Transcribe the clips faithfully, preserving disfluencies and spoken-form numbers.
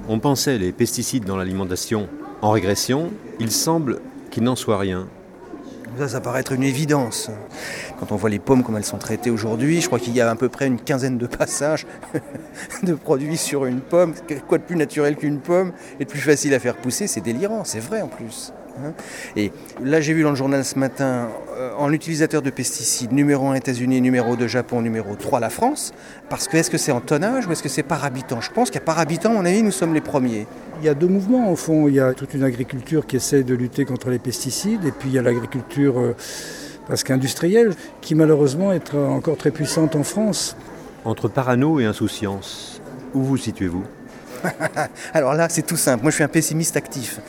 On pensait les pesticides dans l'alimentation en régression. Il semble qu'il n'en soit rien. Ça, ça paraît être une évidence. Quand on voit les pommes comme elles sont traitées aujourd'hui, je crois qu'il y a à peu près une quinzaine de passages de produits sur une pomme. Quoi de plus naturel qu'une pomme et de plus facile à faire pousser, c'est délirant, c'est vrai en plus. Et là, j'ai vu dans le journal ce matin, euh, en utilisateur de pesticides, numéro un États-Unis, numéro deux Japon, numéro trois la France, parce que est-ce que c'est en tonnage ou est-ce que c'est par habitant ? Je pense qu'à par habitant, à mon avis, nous sommes les premiers. Il y a deux mouvements au fond. Il y a toute une agriculture qui essaie de lutter contre les pesticides et puis il y a l'agriculture euh, presque industrielle qui malheureusement est encore très puissante en France. Entre parano et insouciance, où vous situez-vous ? Alors là, c'est tout simple. Moi, je suis un pessimiste actif.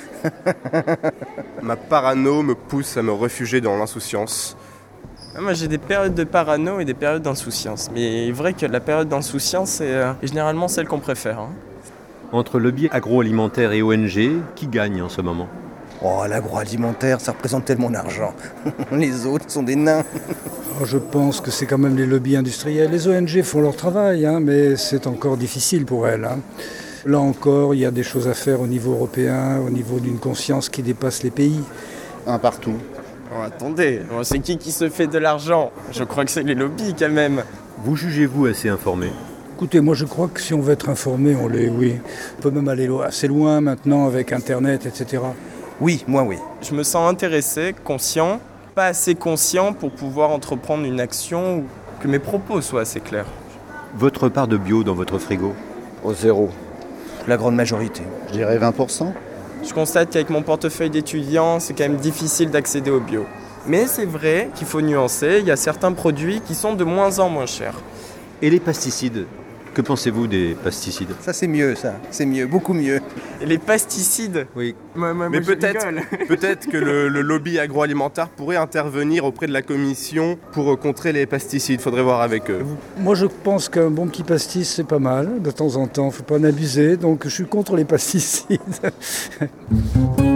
Ma parano me pousse à me réfugier dans l'insouciance. Moi, j'ai des périodes de parano et des périodes d'insouciance. Mais il est vrai que la période d'insouciance est, est généralement celle qu'on préfère. Hein. Entre lobby agroalimentaire et O N G, qui gagne en ce moment ? Oh, l'agroalimentaire, ça représente tellement d'argent. Les autres sont des nains. Alors, je pense que c'est quand même les lobbies industriels. Les O N G font leur travail, hein, mais c'est encore difficile pour elles. Hein. Là encore, il y a des choses à faire au niveau européen, au niveau d'une conscience qui dépasse les pays. Un partout. Oh, attendez, c'est qui qui se fait de l'argent ? Je crois que c'est les lobbies quand même. Vous jugez-vous assez informé ? Écoutez, moi je crois que si on veut être informé, on l'est, oui. On peut même aller assez loin maintenant avec Internet, et cetera. Oui, moi oui. Je me sens intéressé, conscient, pas assez conscient pour pouvoir entreprendre une action ou que mes propos soient assez clairs. Votre part de bio dans votre frigo ? Au zéro. La grande majorité. Je dirais vingt pour cent. Je constate qu'avec mon portefeuille d'étudiant, c'est quand même difficile d'accéder au bio. Mais c'est vrai qu'il faut nuancer, il y a certains produits qui sont de moins en moins chers. Et les pesticides ? Que pensez-vous des pesticides ? Ça c'est mieux, ça. C'est mieux, beaucoup mieux. Et les pesticides ? Oui. Moi, moi, Mais moi, peut-être, je peut-être que le, le lobby agroalimentaire pourrait intervenir auprès de la commission pour contrer les pesticides. Il faudrait voir avec eux. Moi je pense qu'un bon petit pastis c'est pas mal, de temps en temps, faut pas en abuser, donc je suis contre les pesticides.